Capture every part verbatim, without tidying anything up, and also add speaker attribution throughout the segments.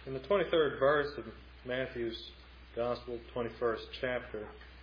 Speaker 1: In the twenty-third verse of Matthew's Gospel, twenty-first chapter,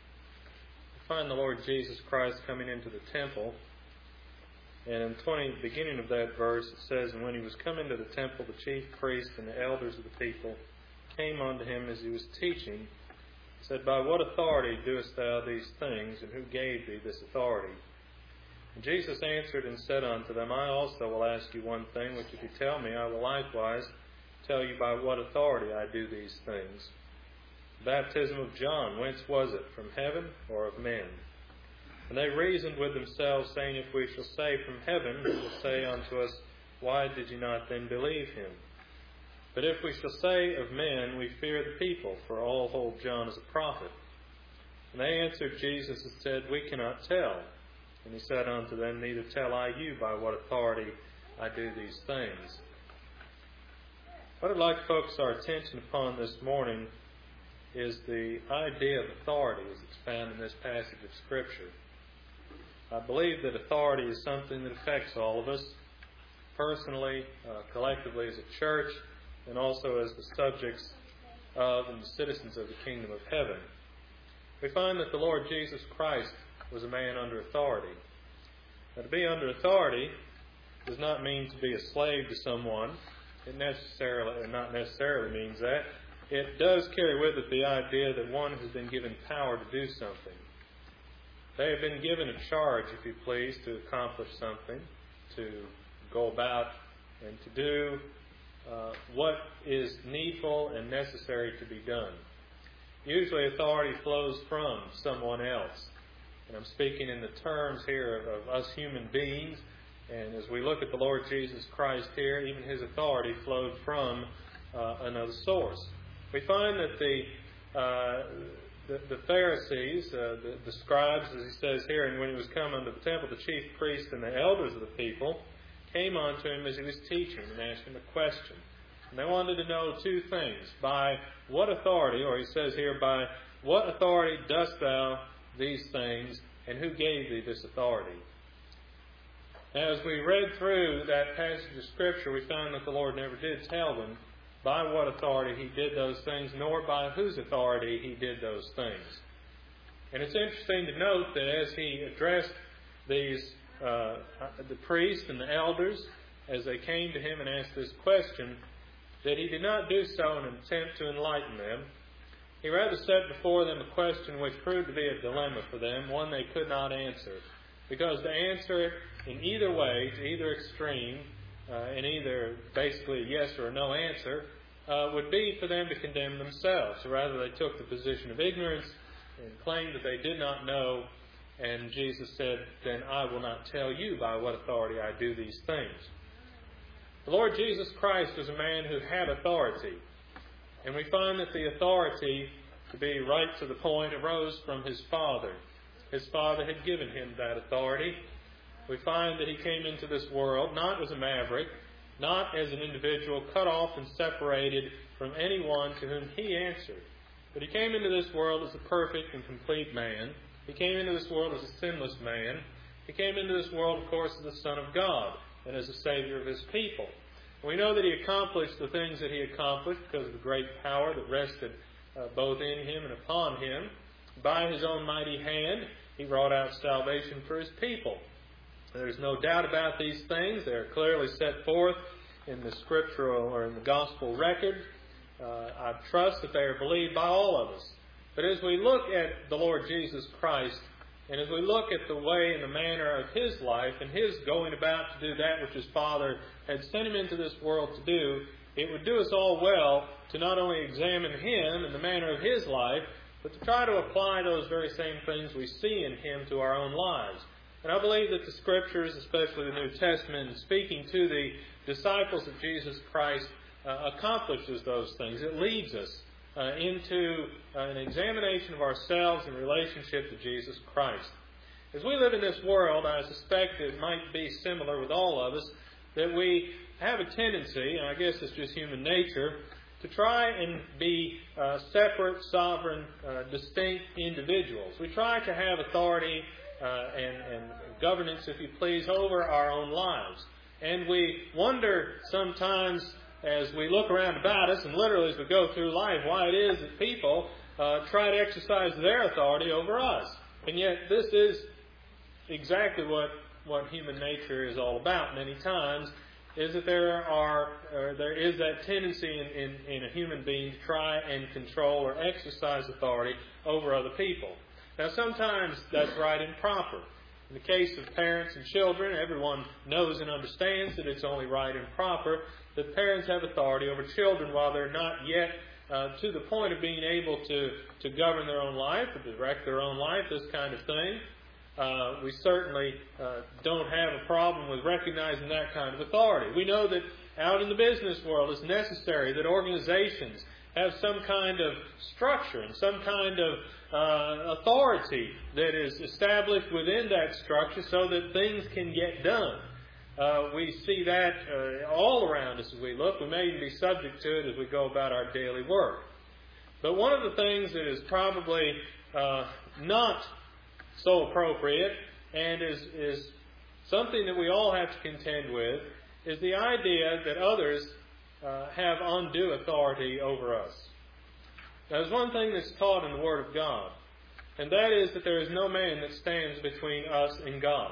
Speaker 1: we find the Lord Jesus Christ coming into the temple. And in the twenty, beginning of that verse, it says, "And when he was come into the temple, the chief priests and the elders of the people came unto him as he was teaching, and said, By what authority doest thou these things, and who gave thee this authority? And Jesus answered and said unto them, I also will ask you one thing, which if you tell me, I will likewise tell you by what authority I do these things. The baptism of John, whence was it? From heaven or of men? And they reasoned with themselves, saying, If we shall say from heaven, he will say unto us, Why did you not then believe him? But if we shall say of men, we fear the people, for all hold John as a prophet. And they answered Jesus and said, We cannot tell. And he said unto them, Neither tell I you by what authority I do these things. What I'd like to focus our attention upon this morning is the idea of authority as it's found in this passage of Scripture. I believe that authority is something that affects all of us, personally, uh, collectively as a church, and also as the subjects of and the citizens of the kingdom of heaven. We find that the Lord Jesus Christ was a man under authority. Now, to be under authority does not mean to be a slave to someone. It necessarily, or not necessarily means that. It does carry with it the idea that one has been given power to do something. They have been given a charge, if you please, to accomplish something, to go about and to do uh, what is needful and necessary to be done. Usually authority flows from someone else. And I'm speaking in the terms here of, of us human beings. And as we look at the Lord Jesus Christ here, even his authority flowed from uh, another source. We find that the uh, the, the Pharisees, uh, the, the scribes, as he says here, and when he was come unto the temple, the chief priests and the elders of the people came unto him as he was teaching and asked him a question. And they wanted to know two things. By what authority, or he says here, by what authority dost thou these things, and who gave thee this authority? As we read through that passage of Scripture, we found that the Lord never did tell them by what authority he did those things, nor by whose authority he did those things. And it's interesting to note that as he addressed these, uh, the priests and the elders, as they came to him and asked this question, that he did not do so in an attempt to enlighten them. He rather set before them a question which proved to be a dilemma for them, one they could not answer. Because to answer it in either way, to either extreme, uh, in either basically a yes or a no answer, uh, would be for them to condemn themselves. So rather they took the position of ignorance and claimed that they did not know. And Jesus said, Then I will not tell you by what authority I do these things. The Lord Jesus Christ was a man who had authority. And we find that the authority, to be right to the point, arose from his Father. His Father had given him that authority. We find that he came into this world not as a maverick, not as an individual cut off and separated from anyone to whom he answered. But he came into this world as a perfect and complete man. He came into this world as a sinless man. He came into this world, of course, as the Son of God and as a Savior of his people. And we know that he accomplished the things that he accomplished because of the great power that rested uh, both in him and upon him. By his own mighty hand, he wrought out salvation for his people. There's no doubt about these things. They are clearly set forth in the scriptural or in the gospel record. Uh, I trust that they are believed by all of us. But as we look at the Lord Jesus Christ, and as we look at the way and the manner of his life and his going about to do that which his Father had sent him into this world to do, it would do us all well to not only examine him and the manner of his life, but to try to apply those very same things we see in him to our own lives. And I believe that the Scriptures, especially the New Testament, speaking to the disciples of Jesus Christ, uh, accomplishes those things. It leads us uh, into uh, an examination of ourselves in relationship to Jesus Christ. As we live in this world, I suspect it might be similar with all of us, that we have a tendency, and I guess it's just human nature, to try and be uh, separate, sovereign, uh, distinct individuals. We try to have authority uh, and, and governance, if you please, over our own lives. And we wonder sometimes as we look around about us and literally as we go through life, why it is that people uh, try to exercise their authority over us. And yet this is exactly what, what human nature is all about many times, is that there are or there is that tendency in, in, in a human being to try and control or exercise authority over other people. Now sometimes that's right and proper. In the case of parents and children, everyone knows and understands that it's only right and proper that parents have authority over children while they're not yet uh, to the point of being able to, to govern their own life, or direct their own life, this kind of thing. Uh, we certainly uh, don't have a problem with recognizing that kind of authority. We know that out in the business world it's necessary that organizations have some kind of structure and some kind of uh, authority that is established within that structure so that things can get done. Uh, we see that uh, all around us as we look. We may even be subject to it as we go about our daily work. But one of the things that is probably uh, not so appropriate and is, is something that we all have to contend with is the idea that others uh, have undue authority over us. Now, there's one thing that's taught in the Word of God, and that is that there is no man that stands between us and God.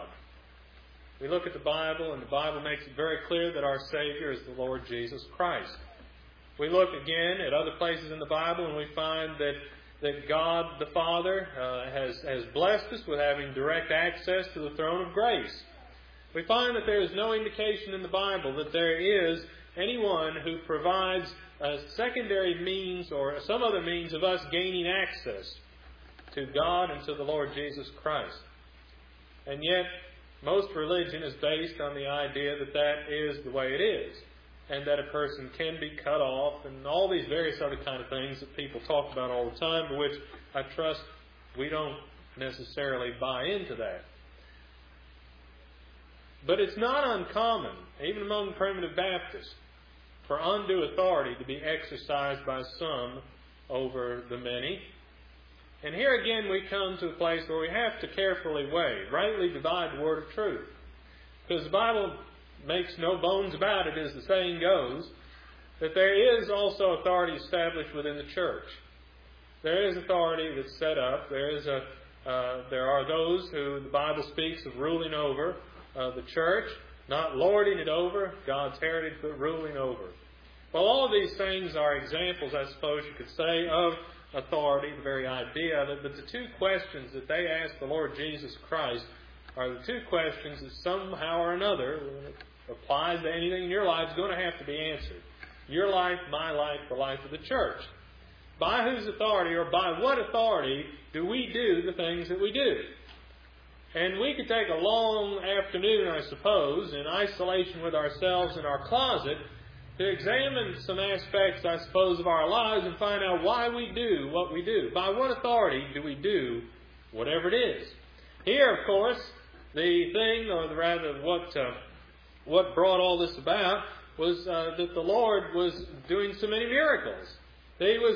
Speaker 1: We look at the Bible, and the Bible makes it very clear that our Savior is the Lord Jesus Christ. We look again at other places in the Bible, and we find that that God the Father uh, has, has blessed us with having direct access to the throne of grace. We find that there is no indication in the Bible that there is anyone who provides a secondary means or some other means of us gaining access to God and to the Lord Jesus Christ. And yet, most religion is based on the idea that that is the way it is, and that a person can be cut off, and all these various other kind of things that people talk about all the time, but which I trust we don't necessarily buy into that. But it's not uncommon, even among primitive Baptists, for undue authority to be exercised by some over the many. And here again we come to a place where we have to carefully weigh, rightly divide the word of truth. Because the Bible makes no bones about it, as the saying goes, that there is also authority established within the church. There is authority that's set up. There is a, uh, there are those who the Bible speaks of ruling over uh, the church, not lording it over, God's heritage, but ruling over. Well, all of these things are examples, I suppose you could say, of authority, the very idea of it. But the two questions that they ask the Lord Jesus Christ are the two questions that somehow or another applies to anything in your life is going to have to be answered. Your life, my life, the life of the church. By whose authority or by what authority do we do the things that we do? And we could take a long afternoon, I suppose, in isolation with ourselves in our closet to examine some aspects, I suppose, of our lives and find out why we do what we do. By what authority do we do whatever it is? Here, of course, the thing, or the, rather what uh, what brought all this about was uh, that the Lord was doing so many miracles. He was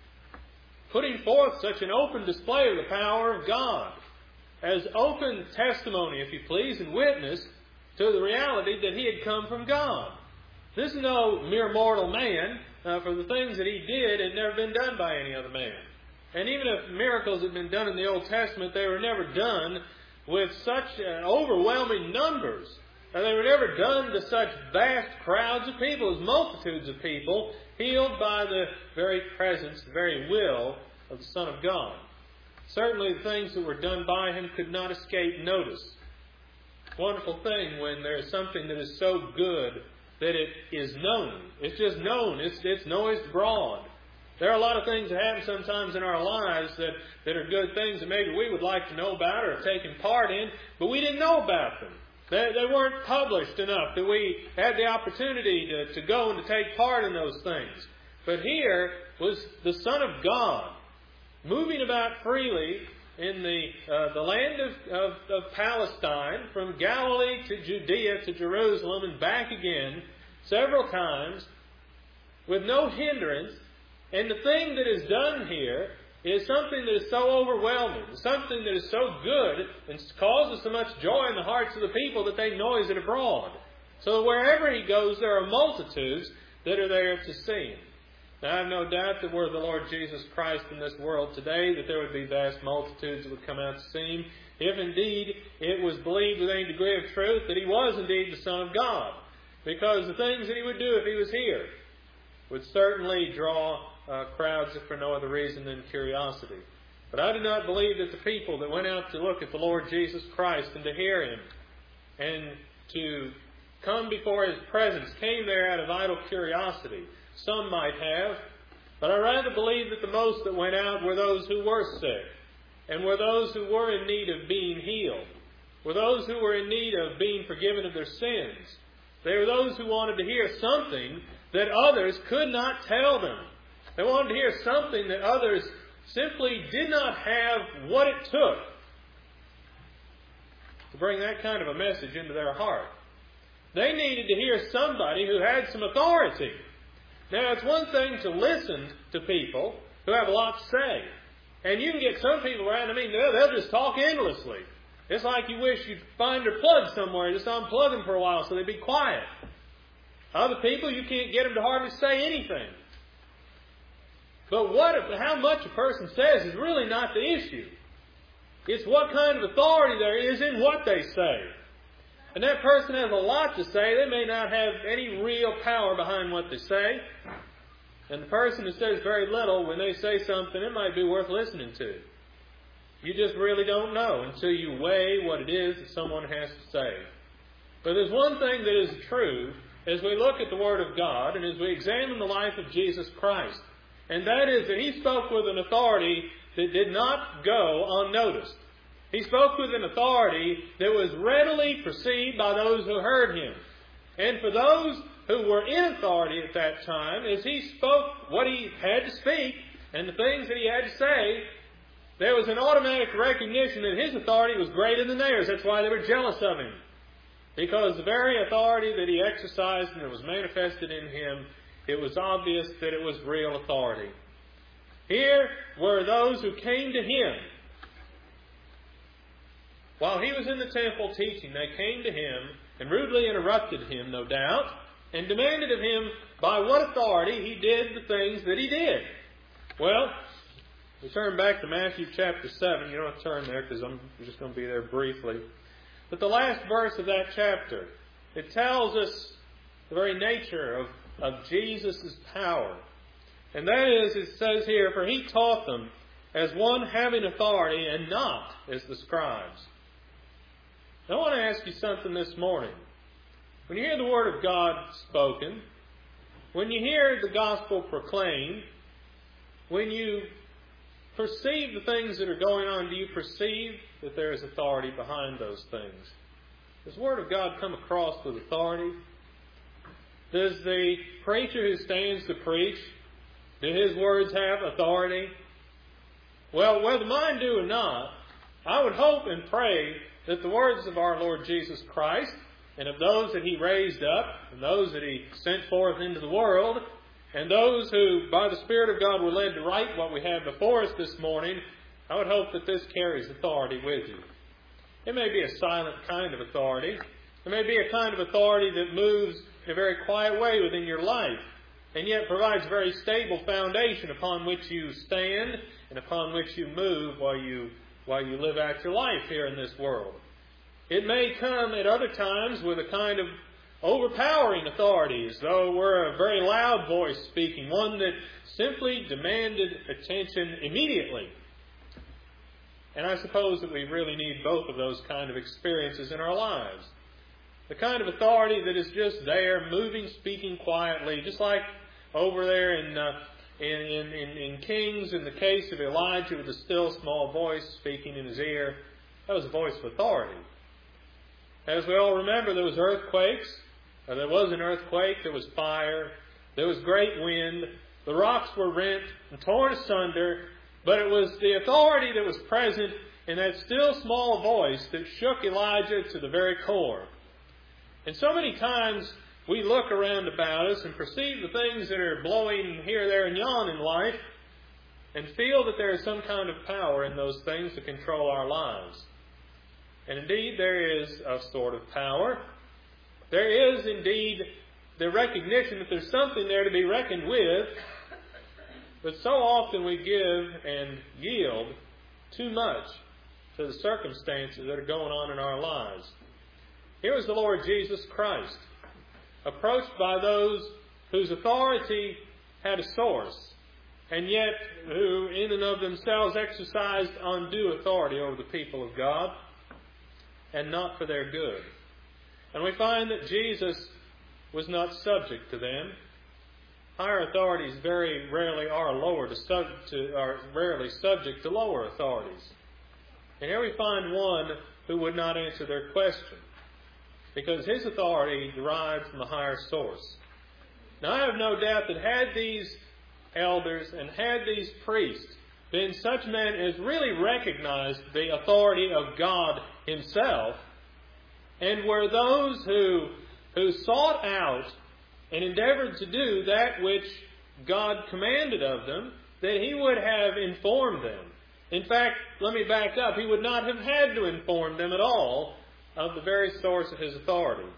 Speaker 1: putting forth such an open display of the power of God, as open testimony, if you please, and witness to the reality that He had come from God. This is no mere mortal man, uh, for the things that He did had never been done by any other man. And even if miracles had been done in the Old Testament, they were never done with such uh, overwhelming numbers. And they were never done to such vast crowds of people, as multitudes of people, healed by the very presence, the very will of the Son of God. Certainly the things that were done by Him could not escape notice. Wonderful thing when there is something that is so good that it is known. It's just known. It's, it's noised abroad. There are a lot of things that happen sometimes in our lives that, that are good things that maybe we would like to know about or have taken part in, but we didn't know about them. They, they weren't published enough that we had the opportunity to, to go and to take part in those things. But here was the Son of God moving about freely in the uh, the land of, of, of Palestine, from Galilee to Judea to Jerusalem and back again several times with no hindrance. And the thing that is done here is something that is so overwhelming, something that is so good and causes so much joy in the hearts of the people that they noise it abroad. So that wherever He goes, there are multitudes that are there to see Him. Now, I have no doubt that were the Lord Jesus Christ in this world today, that there would be vast multitudes that would come out to see Him, if indeed it was believed with any degree of truth that He was indeed the Son of God. Because the things that He would do if He was here would certainly draw uh, crowds, if for no other reason than curiosity. But I do not believe that the people that went out to look at the Lord Jesus Christ and to hear Him and to come before His presence came there out of idle curiosity. Some might have, but I rather believe that the most that went out were those who were sick, and were those who were in need of being healed, were those who were in need of being forgiven of their sins. They were those who wanted to hear something that others could not tell them. They wanted to hear something that others simply did not have what it took to bring that kind of a message into their heart. They needed to hear somebody who had some authority. Now, it's one thing to listen to people who have a lot to say. And you can get some people around, I mean, they'll, they'll just talk endlessly. It's like you wish you'd find their plug somewhere, just unplug them for a while so they'd be quiet. Other people, you can't get them to hardly say anything. But what, how much a person says is really not the issue. It's what kind of authority there is in what they say. And that person has a lot to say. They may not have any real power behind what they say. And the person who says very little, when they say something, it might be worth listening to. You just really don't know until you weigh what it is that someone has to say. But there's one thing that is true as we look at the Word of God and as we examine the life of Jesus Christ. And that is that He spoke with an authority that did not go unnoticed. He spoke with an authority that was readily perceived by those who heard Him. And for those who were in authority at that time, as He spoke what He had to speak and the things that He had to say, there was an automatic recognition that His authority was greater than theirs. That's why they were jealous of Him. Because the very authority that He exercised and that was manifested in Him, it was obvious that it was real authority. Here were those who came to Him. While He was in the temple teaching, they came to Him and rudely interrupted Him, no doubt, and demanded of Him by what authority He did the things that He did. Well, we turn back to Matthew chapter seven. You don't have to turn there because I'm just going to be there briefly. But the last verse of that chapter, it tells us the very nature of, of Jesus' power. And that is, it says here, for He taught them as one having authority and not as the scribes. I want to ask you something this morning. When you hear the Word of God spoken, when you hear the gospel proclaimed, when you perceive the things that are going on, do you perceive that there is authority behind those things? Does the Word of God come across with authority? Does the preacher who stands to preach, do his words have authority? Well, whether mine do or not, I would hope and pray that the words of our Lord Jesus Christ and of those that He raised up and those that He sent forth into the world and those who by the Spirit of God were led to write what we have before us this morning, I would hope that this carries authority with you. It may be a silent kind of authority. It may be a kind of authority that moves in a very quiet way within your life and yet provides a very stable foundation upon which you stand and upon which you move while you while you live out your life here in this world. It may come at other times with a kind of overpowering authority, as though it were a very loud voice speaking, one that simply demanded attention immediately. And I suppose that we really need both of those kind of experiences in our lives. The kind of authority that is just there, moving, speaking quietly, just like over there in uh, In, in, in, in Kings, in the case of Elijah with a still small voice speaking in his ear, that was a voice of authority. As we all remember, there was earthquakes. Uh, there was an earthquake. There was fire. There was great wind. The rocks were rent and torn asunder. But it was the authority that was present in that still small voice that shook Elijah to the very core. And so many times we look around about us and perceive the things that are blowing here, there, and yon in life and feel that there is some kind of power in those things to control our lives. And indeed, there is a sort of power. There is indeed the recognition that there's something there to be reckoned with. But so often we give and yield too much to the circumstances that are going on in our lives. Here was the Lord Jesus Christ, approached by those whose authority had a source, and yet who in and of themselves exercised undue authority over the people of God, and not for their good. And we find that Jesus was not subject to them. Higher authorities very rarely are lower to, sub, to are rarely subject to lower authorities. And here we find one who would not answer their question, because his authority derived from a higher source. Now I have no doubt that had these elders and had these priests been such men as really recognized the authority of God Himself, and were those who, who sought out and endeavored to do that which God commanded of them, that He would have informed them. In fact, let me back up. He would not have had to inform them at all of the very source of His authority.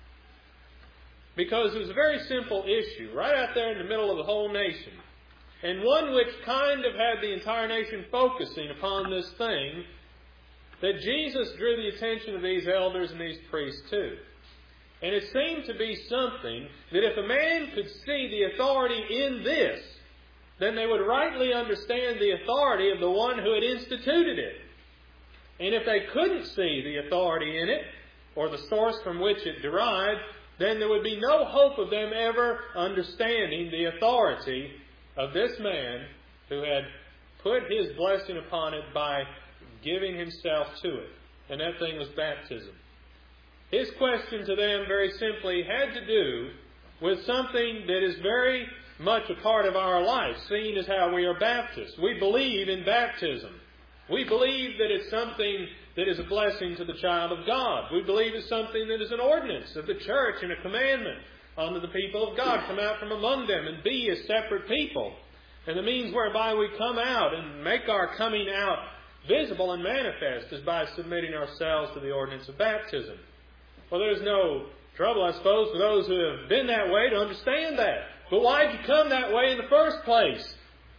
Speaker 1: Because it was a very simple issue, right out there in the middle of the whole nation. And one which kind of had the entire nation focusing upon this thing, that Jesus drew the attention of these elders and these priests to. And it seemed to be something that if a man could see the authority in this, then they would rightly understand the authority of the one who had instituted it. And if they couldn't see the authority in it, or the source from which it derived, then there would be no hope of them ever understanding the authority of this man who had put his blessing upon it by giving himself to it. And that thing was baptism. His question to them very simply had to do with something that is very much a part of our life, seeing as how we are Baptists. We believe in baptism. We believe that it's something that is a blessing to the child of God. We believe it's something that is an ordinance of the church and a commandment unto the people of God. Come out from among them and be a separate people. And the means whereby we come out and make our coming out visible and manifest is by submitting ourselves to the ordinance of baptism. Well, there's no trouble, I suppose, for those who have been that way to understand that. But why did you come that way in the first place?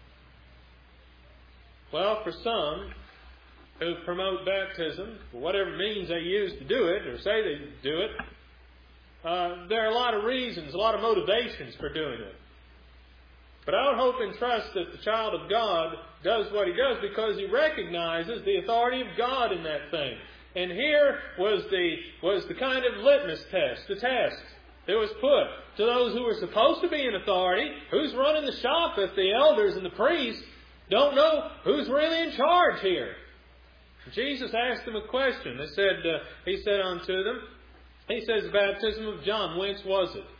Speaker 1: Well, for some who promote baptism, for whatever means they use to do it, or say they do it, uh, there are a lot of reasons, a lot of motivations for doing it. But I would hope and trust that the child of God does what he does because he recognizes the authority of God in that thing. And here was the was the kind of litmus test, the test that was put to those who were supposed to be in authority. Who's running the shop if the elders and the priests don't know who's really in charge here? Jesus asked them a question. They said, uh, He said unto them, He says, the baptism of John, whence was it?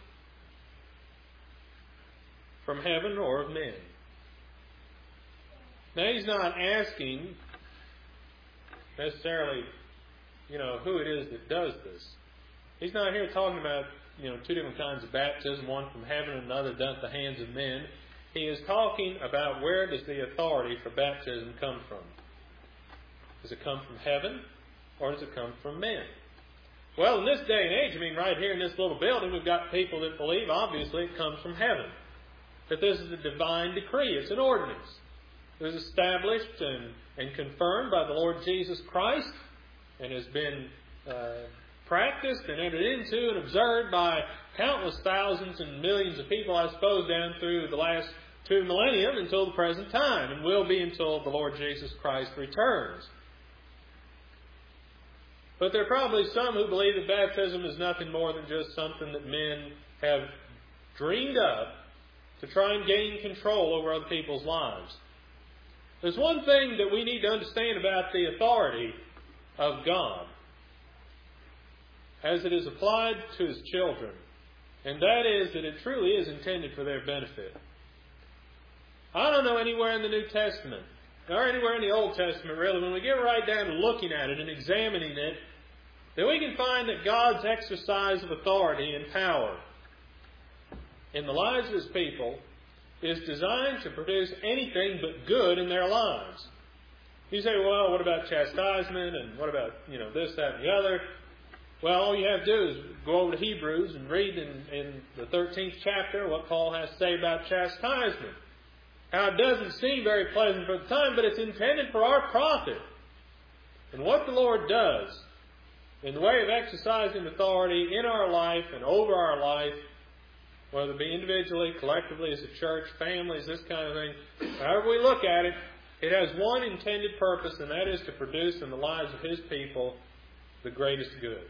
Speaker 1: From heaven or of men? Now He's not asking necessarily, you know, who it is that does this. He's not here talking about, you know, two different kinds of baptism, one from heaven and another done at the hands of men. He is talking about where does the authority for baptism come from. Does it come from heaven or does it come from men? Well, in this day and age, I mean, right here in this little building, we've got people that believe, obviously, it comes from heaven. That this is a divine decree. It's an ordinance. It was established and, and confirmed by the Lord Jesus Christ and has been uh, practiced and entered into and observed by countless thousands and millions of people, I suppose, down through the last two millennia until the present time, and will be until the Lord Jesus Christ returns. But there are probably some who believe that baptism is nothing more than just something that men have dreamed up to try and gain control over other people's lives. There's one thing that we need to understand about the authority of God as it is applied to His children, and that is that it truly is intended for their benefit. I don't know anywhere in the New Testament, or anywhere in the Old Testament really, when we get right down to looking at it and examining it, that we can find that God's exercise of authority and power in the lives of His people is designed to produce anything but good in their lives. You say, well, what about chastisement and what about, you know, this, that, and the other? Well, all you have to do is go over to Hebrews and read in, in the thirteenth chapter what Paul has to say about chastisement. How it doesn't seem very pleasant for the time, but it's intended for our profit. And what the Lord does in the way of exercising authority in our life and over our life, whether it be individually, collectively, as a church, families, this kind of thing, however we look at it, it has one intended purpose, and that is to produce in the lives of His people the greatest good.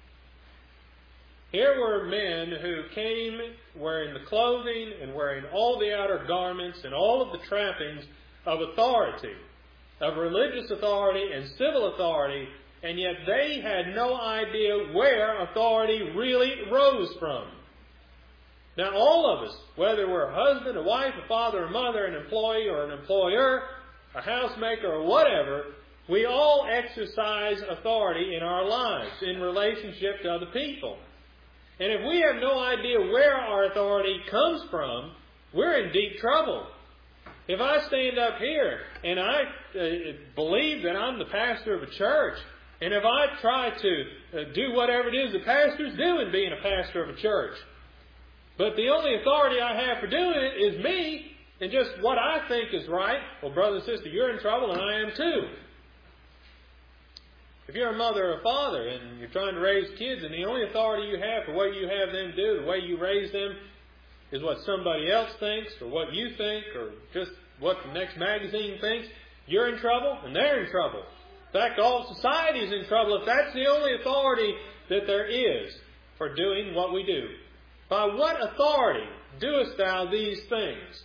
Speaker 1: Here were men who came wearing the clothing and wearing all the outer garments and all of the trappings of authority, of religious authority and civil authority, and yet they had no idea where authority really rose from. Now all of us, whether we're a husband, a wife, a father, a mother, an employee or an employer, a housemaker or whatever, we all exercise authority in our lives in relationship to other people. And if we have no idea where our authority comes from, we're in deep trouble. If I stand up here and I uh, believe that I'm the pastor of a church, and if I try to uh, do whatever it is the pastors do in being a pastor of a church, but the only authority I have for doing it is me and just what I think is right, well, brother and sister, you're in trouble and I am too. If you're a mother or a father and you're trying to raise kids and the only authority you have for what you have them do, the way you raise them, is what somebody else thinks or what you think or just what the next magazine thinks, you're in trouble and they're in trouble. In fact, all society is in trouble if that's the only authority that there is for doing what we do. By what authority doest thou these things?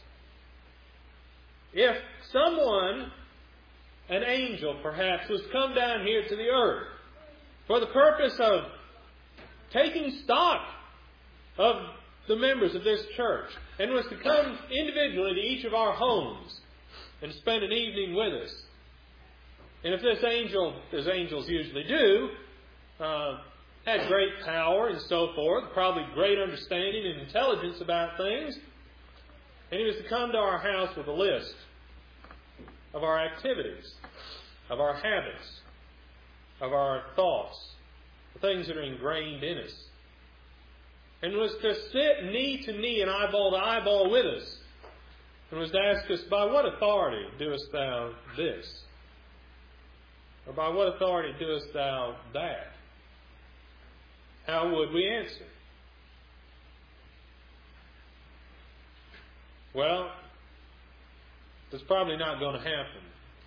Speaker 1: If someone, an angel perhaps, was come down here to the earth for the purpose of taking stock of the members of this church and was to come individually to each of our homes and spend an evening with us. And if this angel, as angels usually do, uh, had great power and so forth, probably great understanding and intelligence about things, and he was to come to our house with a list of our activities, of our habits, of our thoughts, the things that are ingrained in us, and was to sit knee to knee and eyeball to eyeball with us, and was to ask us, by what authority doest thou this? Or by what authority doest thou that? How would we answer? Well, it's probably not going to happen.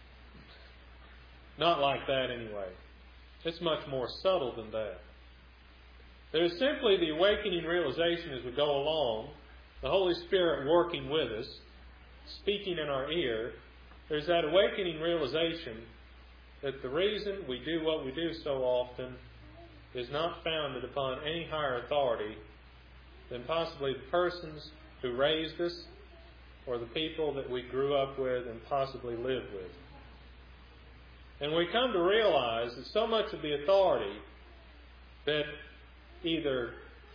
Speaker 1: Not like that anyway. It's much more subtle than that. There's simply the awakening realization as we go along, the Holy Spirit working with us, speaking in our ear. There's that awakening realization that the reason we do what we do so often is not founded upon any higher authority than possibly the persons who raised us or the people that we grew up with and possibly lived with. And we come to realize that so much of the authority that either,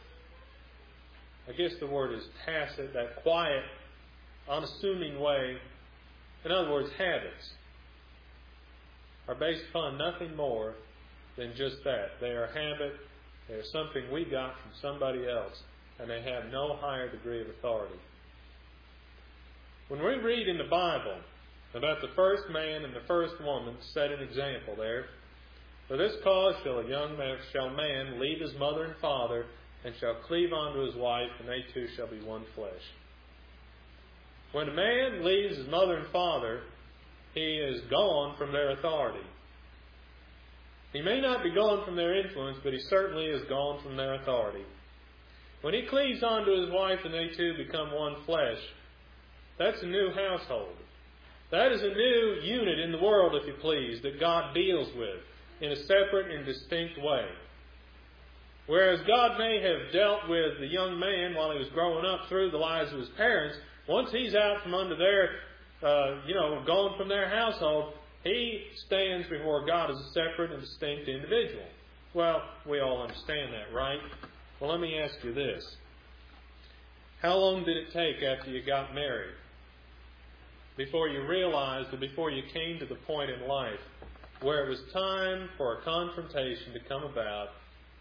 Speaker 1: I guess the word is tacit, that quiet, unassuming way, in other words, habits, are based upon nothing more than just that. They are habit, they are something we got from somebody else, and they have no higher degree of authority. When we read in the Bible about the first man and the first woman, set an example there. For this cause shall a young man, shall man leave his mother and father, and shall cleave unto his wife, and they two shall be one flesh. When a man leaves his mother and father, he is gone from their authority. He may not be gone from their influence, but he certainly is gone from their authority. When he cleaves unto his wife and they two become one flesh, that's a new household. That is a new unit in the world, if you please, that God deals with in a separate and distinct way. Whereas God may have dealt with the young man while he was growing up through the lives of his parents, once he's out from under their, uh, you know, gone from their household, he stands before God as a separate and distinct individual. Well, we all understand that, right? Well, let me ask you this. How long did it take after you got married before you realized, or before you came to the point in life where it was time for a confrontation to come about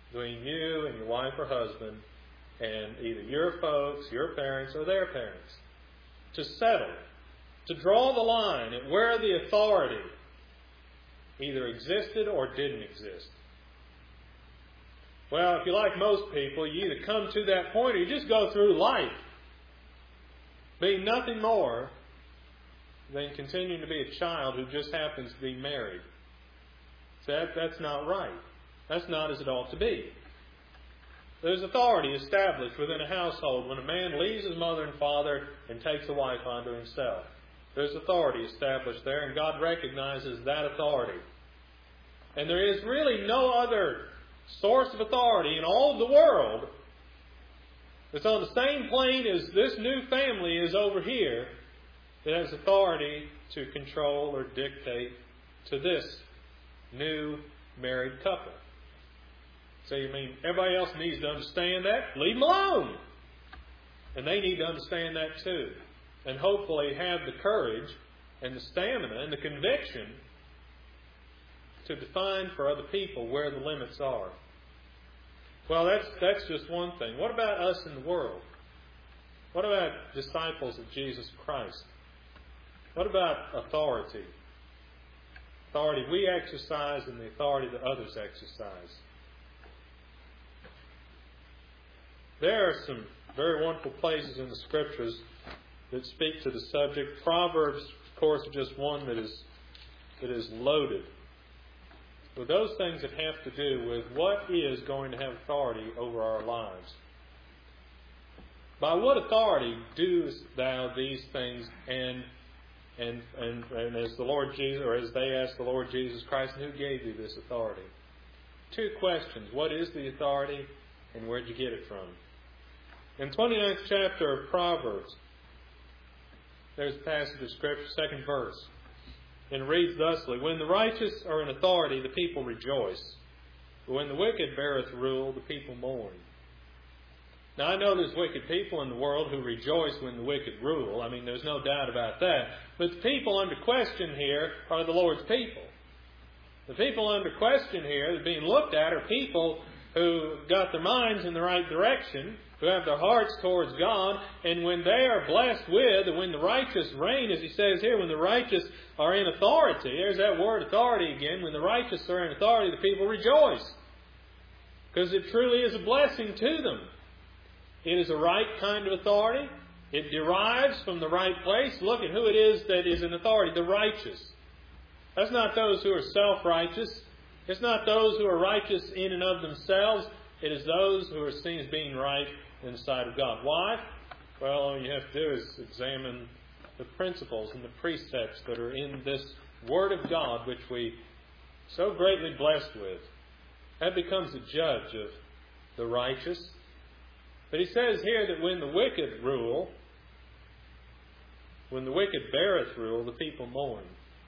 Speaker 1: between you and your wife or husband and either your folks, your parents, or their parents. To settle, to draw the line at where the authority either existed or didn't exist. Well, if you're like most people, you either come to that point or you just go through life being nothing more than continuing to be a child who just happens to be married. So that, that's not right. That's not as it ought to be. There's authority established within a household when a man leaves his mother and father and takes a wife unto himself. There's authority established there, and God recognizes that authority. And there is really no other source of authority in all of the world that's on the same plane as this new family is over here that has authority to control or dictate to this new married couple. So you mean everybody else needs to understand that? Leave them alone. And they need to understand that too. And hopefully have the courage and the stamina and the conviction to define for other people where the limits are. Well, that's that's just one thing. What about us in the world? What about disciples of Jesus Christ? What about authority? Authority we exercise and the authority that others exercise. There are some very wonderful places in the Scriptures that speak to the subject. Proverbs, of course, is just one that is that is loaded with those things that have to do with what is going to have authority over our lives. By what authority doest thou these things? And and and, and as the Lord Jesus, or as they asked the Lord Jesus Christ, who gave you this authority? Two questions: what is the authority, and where'd you get it from? In twenty-ninth chapter of Proverbs, there's a passage of Scripture, second verse. And it reads thusly: When the righteous are in authority, the people rejoice. But when the wicked beareth rule, the people mourn. Now, I know there's wicked people in the world who rejoice when the wicked rule. I mean, there's no doubt about that. But the people under question here are the Lord's people. The people under question here that are being looked at are people who got their minds in the right direction, who have their hearts towards God, and when they are blessed with, and when the righteous reign, as he says here, when the righteous are in authority, there's that word authority again, when the righteous are in authority, the people rejoice. Because it truly is a blessing to them. It is a right kind of authority. It derives from the right place. Look at who it is that is in authority, the righteous. That's not those who are self-righteous. It's not those who are righteous in and of themselves. It is those who are seen as being right in the sight of God. Why? Well, all you have to do is examine the principles and the precepts that are in this Word of God, which we so greatly blessed with. That becomes a judge of the righteous. But he says here that when the wicked rule, when the wicked beareth rule, the people mourn.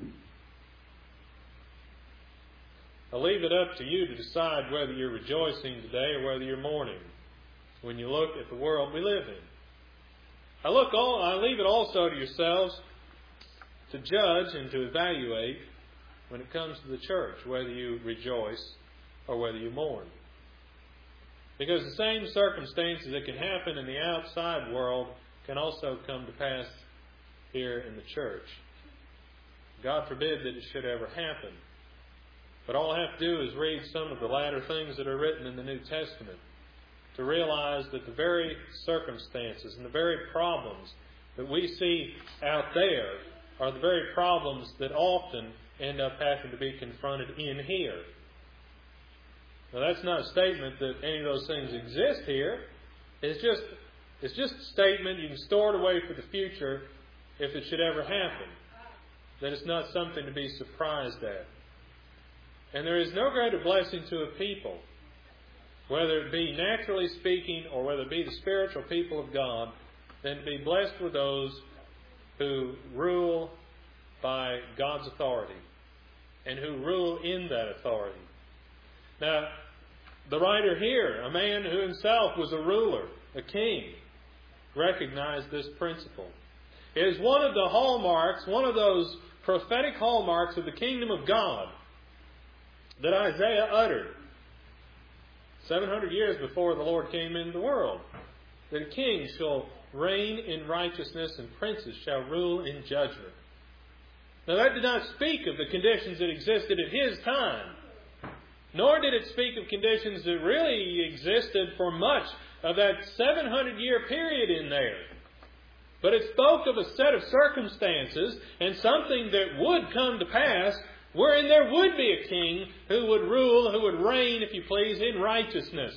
Speaker 1: I'll leave it up to you to decide whether you're rejoicing today or whether you're mourning when you look at the world we live in. I look all, I leave it also to yourselves to judge and to evaluate when it comes to the church, whether you rejoice or whether you mourn. Because the same circumstances that can happen in the outside world can also come to pass here in the church. God forbid that it should ever happen. But all I have to do is read some of the latter things that are written in the New Testament to realize that the very circumstances and the very problems that we see out there are the very problems that often end up having to be confronted in here. Now, that's not a statement that any of those things exist here. It's just, it's just a statement you can store it away for the future if it should ever happen. That it's not something to be surprised at. And there is no greater blessing to a people, whether it be naturally speaking or whether it be the spiritual people of God, than to be blessed with those who rule by God's authority and who rule in that authority. Now, the writer here, a man who himself was a ruler, a king, recognized this principle. It is one of the hallmarks, one of those prophetic hallmarks of the kingdom of God that Isaiah uttered seven hundred years before the Lord came into the world, that a king shall reign in righteousness and princes shall rule in judgment. Now that did not speak of the conditions that existed at his time, nor did it speak of conditions that really existed for much of that seven hundred year period in there. But it spoke of a set of circumstances and something that would come to pass wherein there would be a king who would rule, who would reign, if you please, in righteousness.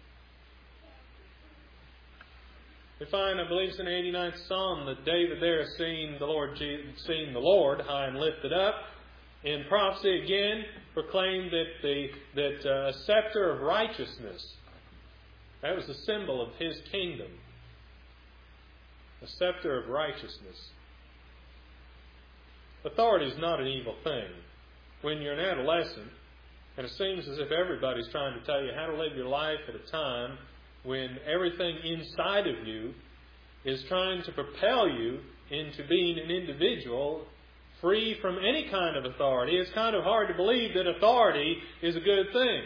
Speaker 1: We find, I believe it's in the eighty-ninth Psalm, that David there has seen the Lord, seen the Lord high and lifted up. In prophecy again, proclaimed that the that uh, scepter of righteousness, that was the symbol of his kingdom. A scepter of righteousness. Authority is not an evil thing. When you're an adolescent, and it seems as if everybody's trying to tell you how to live your life at a time when everything inside of you is trying to propel you into being an individual free from any kind of authority, it's kind of hard to believe that authority is a good thing.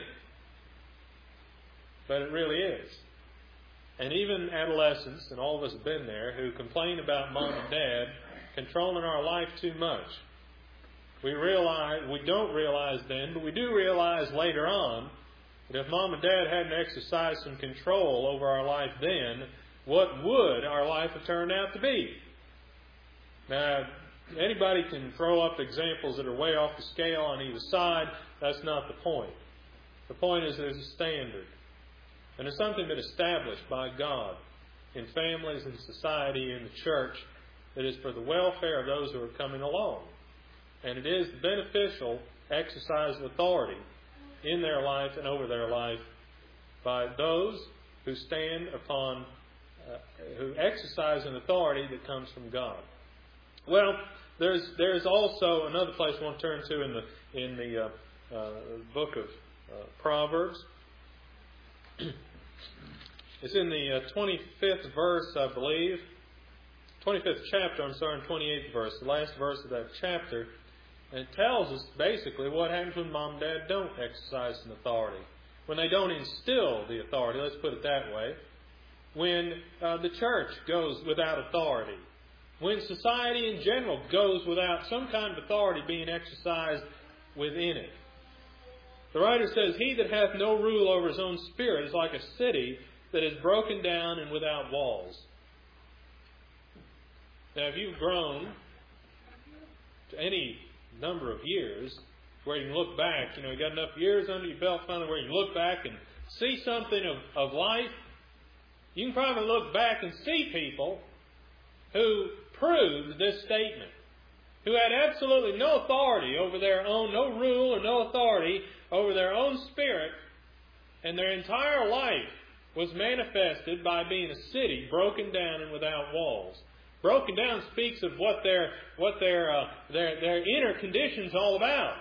Speaker 1: But it really is. And even adolescents, and all of us have been there, who complain about mom and dad controlling our life too much. We realize, we don't realize then, but we do realize later on that if mom and dad hadn't exercised some control over our life then, what would our life have turned out to be? Now, anybody can throw up examples that are way off the scale on either side. That's not the point. The point is there's a standard. And it's something that is established by God in families and society and the church that is for the welfare of those who are coming along. And it is the beneficial exercise of authority in their life and over their life by those who stand upon, uh, who exercise an authority that comes from God. Well, there's there's also another place I want to turn to in the in the uh, uh, book of uh, Proverbs. It's in the uh, twenty-fifth verse, I believe. twenty-fifth chapter, I'm sorry, twenty-eighth verse, the last verse of that chapter. And it tells us basically what happens when mom and dad don't exercise an authority. When they don't instill the authority, let's put it that way. When uh, the church goes without authority. When society in general goes without some kind of authority being exercised within it. The writer says, "He that hath no rule over his own spirit is like a city that is broken down and without walls." Now, if you've grown to any number of years, where you can look back, you know, you got enough years under your belt finally where you can look back and see something of, of life, you can probably look back and see people who proved this statement, who had absolutely no authority over their own, no rule or no authority over their own spirit, and their entire life was manifested by being a city broken down and without walls. Broken down speaks of what their what their uh, their their inner condition's all about.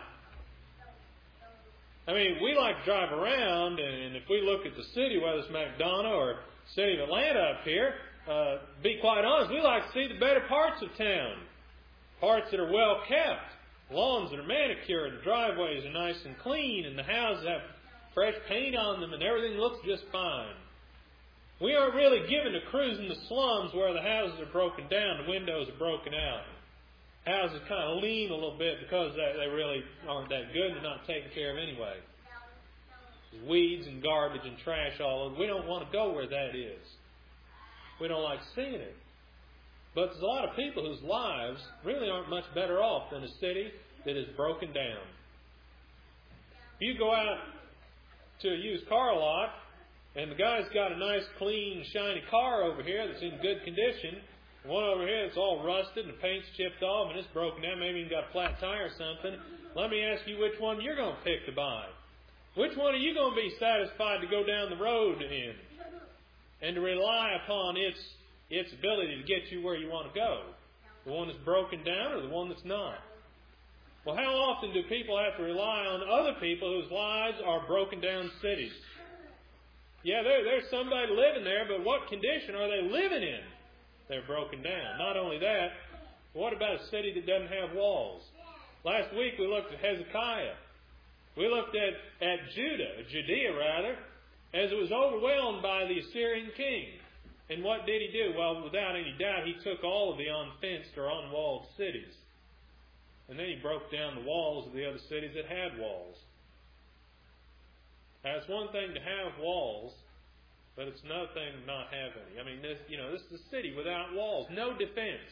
Speaker 1: I mean, we like to drive around, and if we look at the city, whether it's McDonough or city of Atlanta up here, uh, be quite honest, we like to see the better parts of town, parts that are well kept, lawns that are manicured, the driveways are nice and clean, and the houses have fresh paint on them, and everything looks just fine. We aren't really given to cruising the slums where the houses are broken down, the windows are broken out. Houses kind of lean a little bit because they, they really aren't that good and they're not taken care of anyway. There's weeds and garbage and trash all over. We don't want to go where that is. We don't like seeing it. But there's a lot of people whose lives really aren't much better off than a city that is broken down. If you go out to a used car lot, and the guy's got a nice, clean, shiny car over here that's in good condition. And one over here that's all rusted and the paint's chipped off and it's broken down. Maybe even got a flat tire or something. Let me ask you which one you're going to pick to buy. Which one are you going to be satisfied to go down the road in? And to rely upon its its ability to get you where you want to go. The one that's broken down or the one that's not? Well, how often do people have to rely on other people whose lives are broken down cities? Yeah, there, there's somebody living there, but what condition are they living in? They're broken down. Not only that, what about a city that doesn't have walls? Last week we looked at Hezekiah. We looked at, at Judah, Judea rather, as it was overwhelmed by the Assyrian king. And what did he do? Well, without any doubt, he took all of the unfenced or unwalled cities. And then he broke down the walls of the other cities that had walls. Now, it's one thing to have walls, but it's another thing to not have any. I mean, this, you know, this is a city without walls, no defense.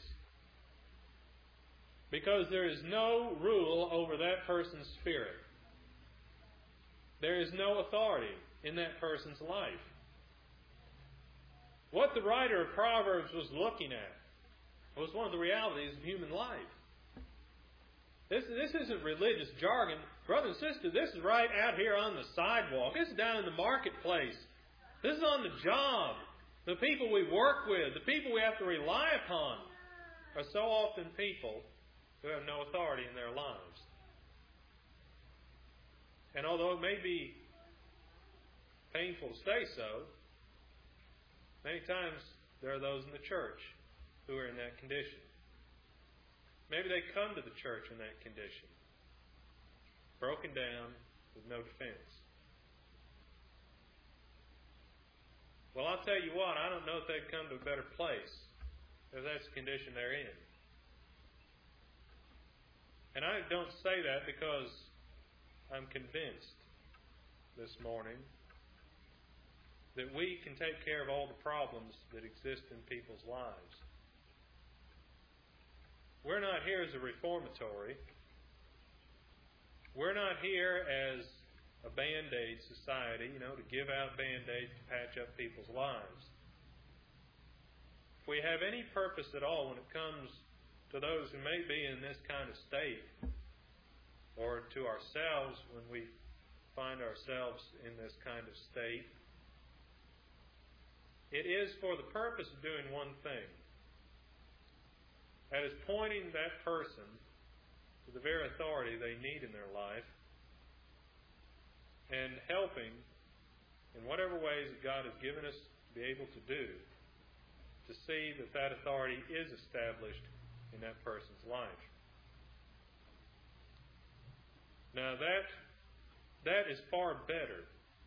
Speaker 1: Because there is no rule over that person's spirit. There is no authority in that person's life. What the writer of Proverbs was looking at was one of the realities of human life. This, this isn't religious jargon. Brother and sister, this is right out here on the sidewalk. This is down in the marketplace. This is on the job. The people we work with, the people we have to rely upon, are so often people who have no authority in their lives. And although it may be painful to say so, many times there are those in the church who are in that condition. Maybe they come to the church in that condition, broken down with no defense. Well, I'll tell you what, I don't know if they'd come to a better place if that's the condition they're in. And I don't say that because I'm convinced this morning that we can take care of all the problems that exist in people's lives. We're not here as a reformatory. We're not here as a Band-Aid society, you know, to give out Band-Aids to patch up people's lives. If we have any purpose at all when it comes to those who may be in this kind of state, or to ourselves when we find ourselves in this kind of state, it is for the purpose of doing one thing. That is pointing that person to the very authority they need in their life and helping in whatever ways that God has given us to be able to do to see that that authority is established in that person's life. Now that that is far better,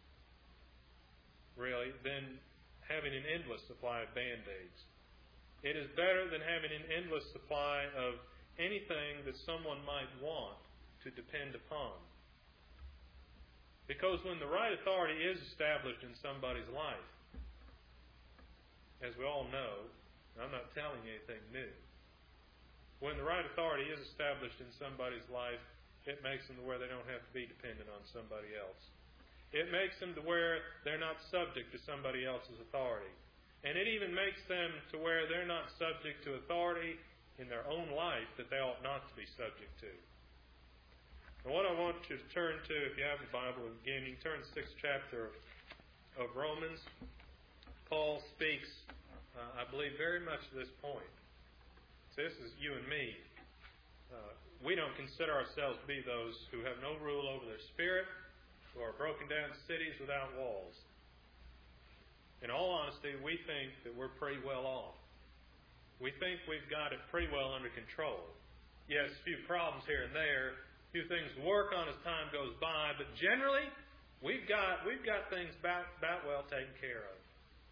Speaker 1: really, than having an endless supply of Band-Aids. It is better than having an endless supply of anything that someone might want to depend upon. Because when the right authority is established in somebody's life, as we all know, I'm not telling you anything new, when the right authority is established in somebody's life, it makes them to where they don't have to be dependent on somebody else. It makes them to where they're not subject to somebody else's authority. And it even makes them to where they're not subject to authority in their own life that they ought not to be subject to. And what I want you to turn to, if you have the Bible again, you can turn to the sixth chapter of, of Romans. Paul speaks, uh, I believe, very much to this point. So this is you and me. Uh, we don't consider ourselves to be those who have no rule over their spirit, who are broken down cities without walls. In all honesty, we think that we're pretty well off. We think we've got it pretty well under control. Yes, a few problems here and there, a few things to work on as time goes by, but generally, we've got we've got things about, about well taken care of.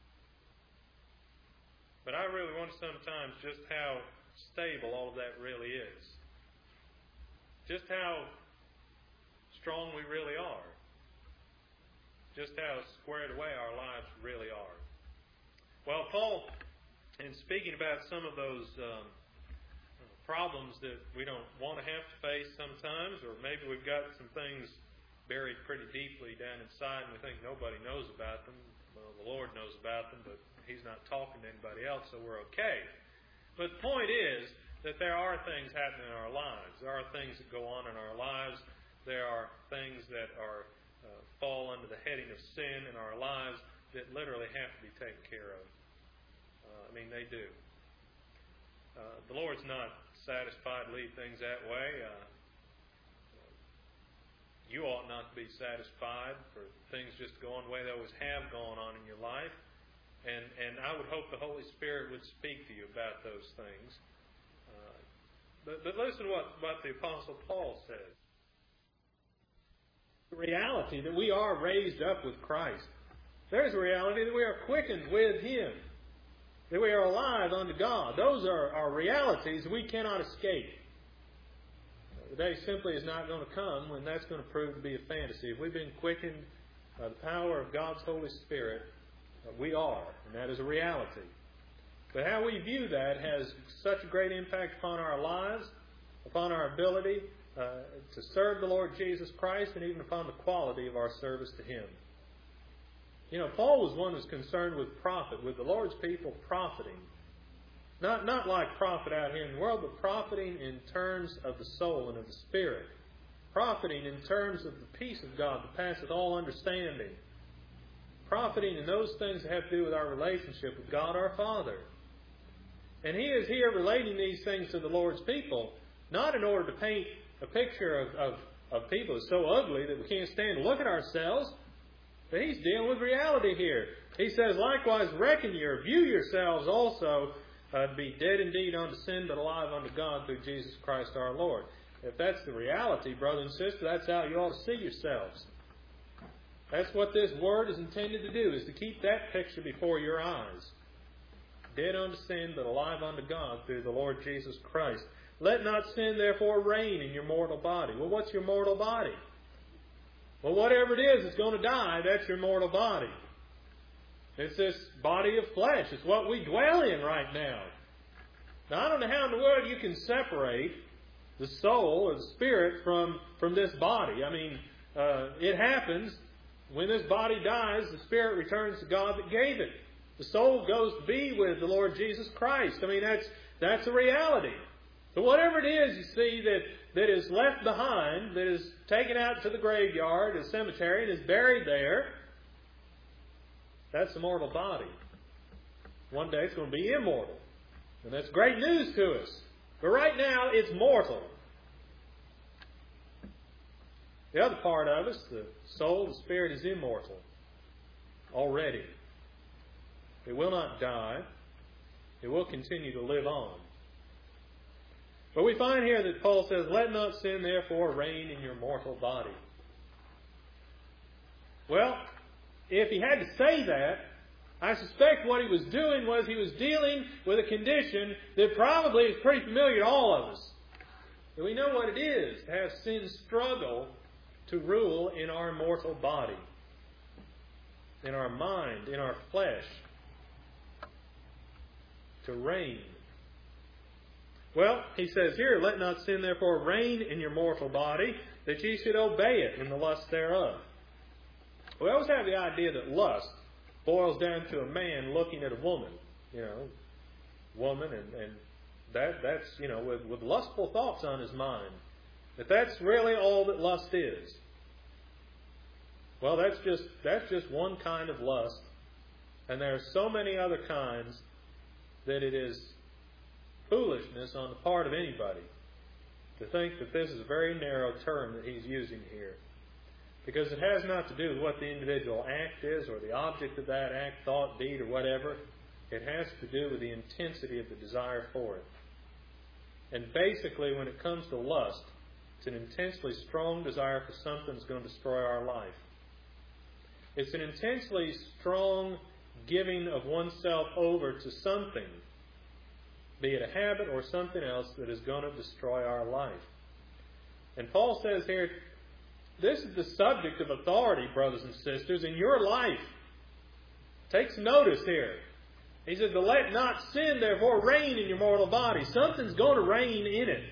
Speaker 1: But I really wonder sometimes just how stable all of that really is. Just how strong we really are. Just how squared away our lives really are. Well, Paul, in speaking about some of those um, problems that we don't want to have to face sometimes, or maybe we've got some things buried pretty deeply down inside and we think nobody knows about them. Well, the Lord knows about them, but He's not talking to anybody else, so we're okay. But the point is that there are things happening in our lives. There are things that go on in our lives. There are things that are Uh, fall under the heading of sin in our lives that literally have to be taken care of. Uh, I mean, they do. Uh, the Lord's not satisfied to leave things that way. Uh, you ought not to be satisfied for things just going the way they always have gone on in your life. And, and I would hope the Holy Spirit would speak to you about those things. Uh, but, but listen to what, what the Apostle Paul says. The reality that we are raised up with Christ. There's a reality that we are quickened with Him, that we are alive unto God. Those are, are realities we cannot escape. The day simply is not going to come when that's going to prove to be a fantasy. If we've been quickened by the power of God's Holy Spirit, uh, we are, and that is a reality. But how we view that has such a great impact upon our lives, upon our ability uh, to serve the Lord Jesus Christ, and even upon the quality of our service to Him. You know, Paul was one who was concerned with profit, with the Lord's people profiting. Not, not like profit out here in the world, but profiting in terms of the soul and of the spirit. Profiting in terms of the peace of God that passeth all understanding. Profiting in those things that have to do with our relationship with God our Father. And he is here relating these things to the Lord's people, not in order to paint a picture of, of, of people who are so ugly that we can't stand to look at ourselves. But he's dealing with reality here. He says, likewise, reckon ye, or view yourselves also uh, to be dead indeed unto sin, but alive unto God through Jesus Christ our Lord. If that's the reality, brother and sister, that's how you ought to see yourselves. That's what this word is intended to do, is to keep that picture before your eyes. Dead unto sin, but alive unto God through the Lord Jesus Christ. Let not sin therefore reign in your mortal body. Well, what's your mortal body? Well, whatever it is that's going to die, that's your mortal body. It's this body of flesh. It's what we dwell in right now. Now, I don't know how in the world you can separate the soul or the spirit from, from this body. I mean, uh, it happens. When this body dies, the spirit returns to God that gave it. The soul goes to be with the Lord Jesus Christ. I mean, that's, that's a reality. So whatever it is, you see, that, that is left behind, that is taken out to the graveyard, the cemetery, and is buried there, that's the mortal body. One day it's going to be immortal. And that's great news to us. But right now, it's mortal. The other part of us, the soul, the spirit, is immortal already. It will not die. It will continue to live on. But we find here that Paul says, let not sin therefore reign in your mortal body. Well, if he had to say that, I suspect what he was doing was he was dealing with a condition that probably is pretty familiar to all of us. And we know what it is to have sin struggle to rule in our mortal body, in our mind, in our flesh, to reign. Well, he says here, let not sin therefore reign in your mortal body, that ye should obey it in the lust thereof. We always have the idea that lust boils down to a man looking at a woman, you know, woman, and, and that that's, you know, with, with lustful thoughts on his mind. That that's really all that lust is. Well, that's just that's just one kind of lust, and there are so many other kinds that it is foolishness on the part of anybody to think that this is a very narrow term that he's using here. Because it has not to do with what the individual act is or the object of that act, thought, deed, or whatever. It has to do with the intensity of the desire for it. And basically, when it comes to lust, it's an intensely strong desire for something that's going to destroy our life. It's an intensely strong giving of oneself over to something, be it a habit or something else, that is going to destroy our life. And Paul says here, this is the subject of authority, brothers and sisters, in your life. Take some notice here. He says, to let not sin therefore reign in your mortal body. Something's going to reign in it.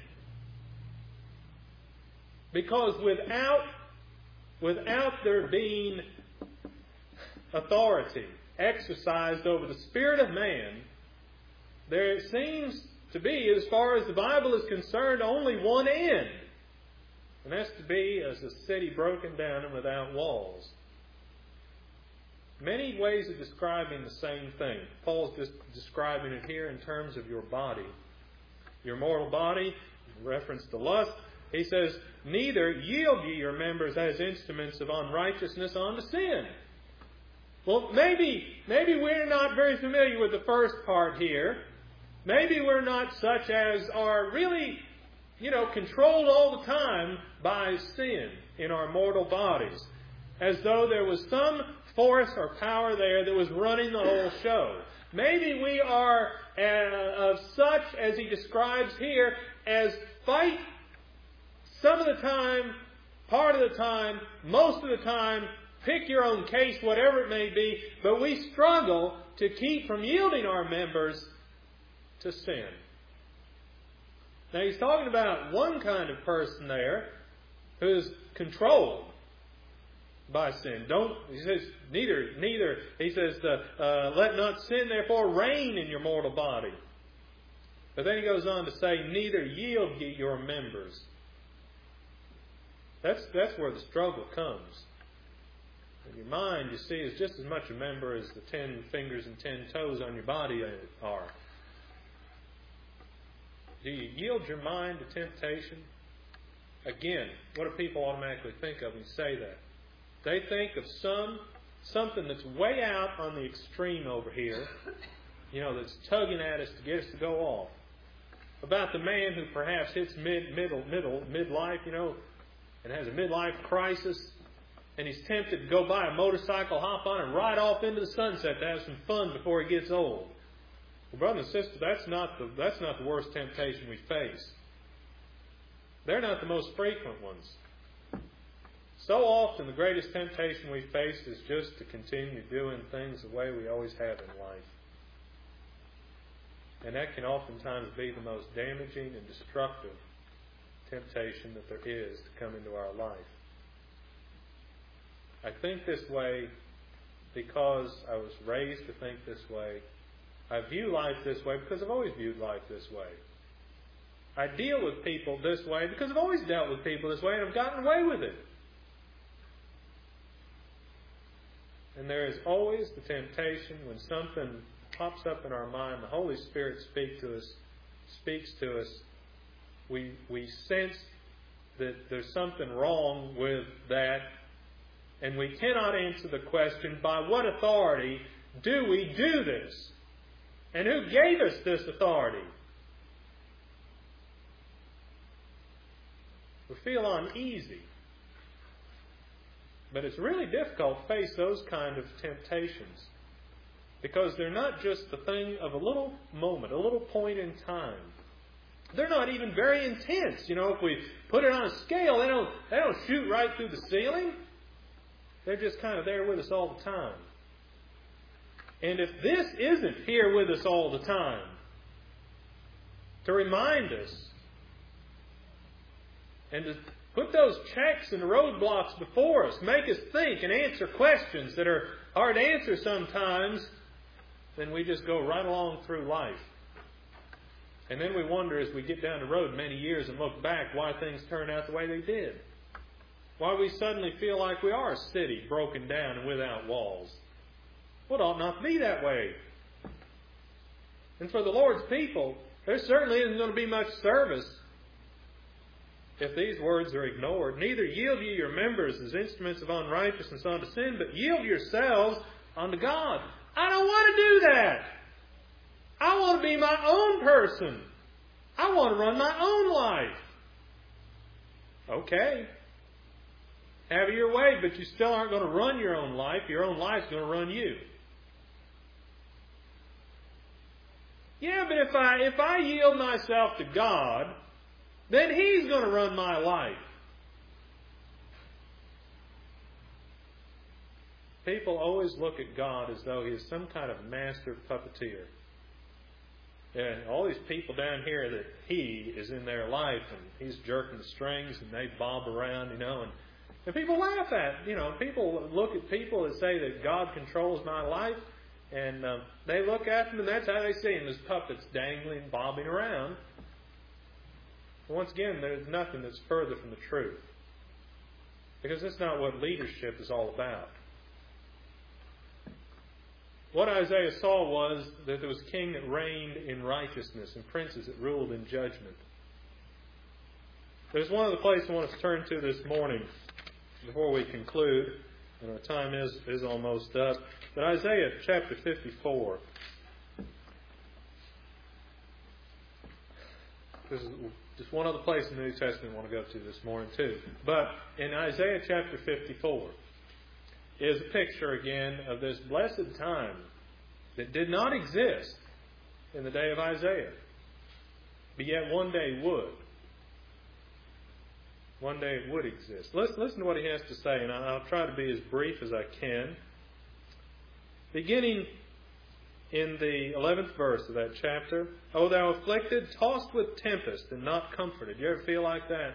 Speaker 1: Because without, without there being authority exercised over the spirit of man, there seems to be, as far as the Bible is concerned, only one end. And that's to be as a city broken down and without walls. Many ways of describing the same thing. Paul's just describing it here in terms of your body. Your mortal body, in reference to lust. He says, neither yield ye your members as instruments of unrighteousness unto sin. Well, maybe, maybe we're not very familiar with the first part here. Maybe we're not such as are really, you know, controlled all the time by sin in our mortal bodies. As though there was some force or power there that was running the whole show. Maybe we are uh, of such, as he describes here, as fight some of the time, part of the time, most of the time, pick your own case, whatever it may be, but we struggle to keep from yielding our members to sin. Now he's talking about one kind of person there who's controlled by sin. Don't, he says, neither, neither, he says, uh, uh, let not sin therefore reign in your mortal body. But then he goes on to say, neither yield ye your members. That's, that's where the struggle comes. And your mind, you see, is just as much a member as the ten fingers and ten toes on your body are. Do you yield your mind to temptation? Again, what do people automatically think of when you say that? They think of some something that's way out on the extreme over here, you know, that's tugging at us to get us to go off. About the man who perhaps hits mid, middle, middle, midlife, you know, and has a midlife crisis, and he's tempted to go buy a motorcycle, hop on, and ride off into the sunset to have some fun before he gets old. Well, brother and sister, that's not the that's not the worst temptation we face. They're not the most frequent ones. So often, the greatest temptation we face is just to continue doing things the way we always have in life. And that can oftentimes be the most damaging and destructive temptation that there is to come into our life. I think this way because I was raised to think this way. I view life this way because I've always viewed life this way. I deal with people this way because I've always dealt with people this way and I've gotten away with it. And there is always the temptation when something pops up in our mind, the Holy Spirit speaks to us, speaks to us. We we sense that there's something wrong with that, and we cannot answer the question, by what authority do we do this? And who gave us this authority? We feel uneasy. But it's really difficult to face those kind of temptations because they're not just the thing of a little moment, a little point in time. They're not even very intense. You know, if we put it on a scale, they don't, they don't shoot right through the ceiling. They're just kind of there with us all the time. And if this isn't here with us all the time, to remind us and to put those checks and roadblocks before us, make us think and answer questions that are hard to answer sometimes, then we just go right along through life. And then we wonder as we get down the road many years and look back why things turned out the way they did. Why we suddenly feel like we are a city broken down and without walls. Well, it ought not to be that way. And for the Lord's people, there certainly isn't going to be much service if these words are ignored. Neither yield ye your members as instruments of unrighteousness unto sin, but yield yourselves unto God. I don't want to do that. I want to be my own person. I want to run my own life. Okay. Have your way, but you still aren't going to run your own life. Your own life's going to run you. Yeah, but if I if I yield myself to God, then He's going to run my life. People always look at God as though He is some kind of master puppeteer. And all these people down here that He is in their life and He's jerking the strings and they bob around, you know, and, and people laugh at, you know, people look at people that say that God controls my life, and um, they look at them and that's how they see Him, as puppets dangling, bobbing around. Once again, there's nothing that's further from the truth. Because that's not what leadership is all about. What Isaiah saw was that there was a king that reigned in righteousness and princes that ruled in judgment. There's one other place I want us to turn to this morning before we conclude, and our time is, is almost up. But Isaiah chapter fifty-four. This is just one other place in the New Testament I want to go to this morning too. But in Isaiah chapter fifty-four, is a picture again of this blessed time that did not exist in the day of Isaiah, but yet one day would. One day it would exist. Listen, listen to what he has to say, and I'll try to be as brief as I can. Beginning in the eleventh verse of that chapter, O thou afflicted, tossed with tempest, and not comforted. You ever feel like that?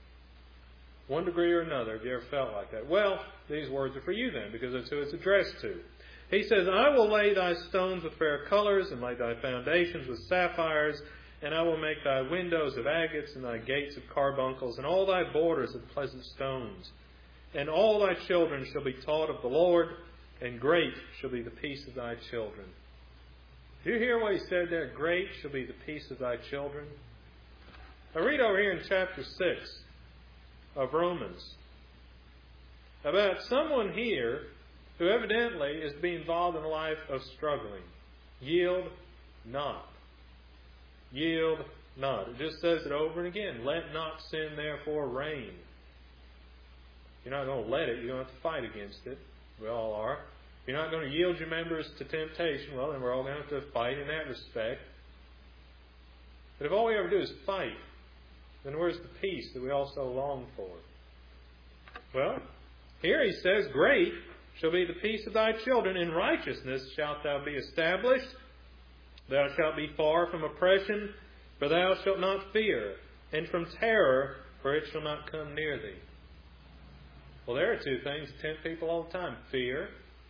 Speaker 1: One degree or another, have you ever felt like that? Well, these words are for you then, because that's who it's addressed to. He says, I will lay thy stones with fair colors, and lay thy foundations with sapphires, and I will make thy windows of agates, and thy gates of carbuncles, and all thy borders of pleasant stones. And all thy children shall be taught of the Lord, and great shall be the peace of thy children. Do you hear what he said there? Great shall be the peace of thy children. I read over here in chapter six of Romans about someone here who evidently is being involved in a life of struggling. Yield not. Yield not. It just says it over and again. Let not sin therefore reign. You're not going to let it. You're going to have to fight against it. We all are. You're not going to yield your members to temptation. Well, then we're all going to have to fight in that respect. But if all we ever do is fight, then where's the peace that we all so long for? Well, here he says, great shall be the peace of thy children. In righteousness shalt thou be established. Thou shalt be far from oppression, for thou shalt not fear, and from terror, for it shall not come near thee. Well, there are two things that tempt people all the time. Fear.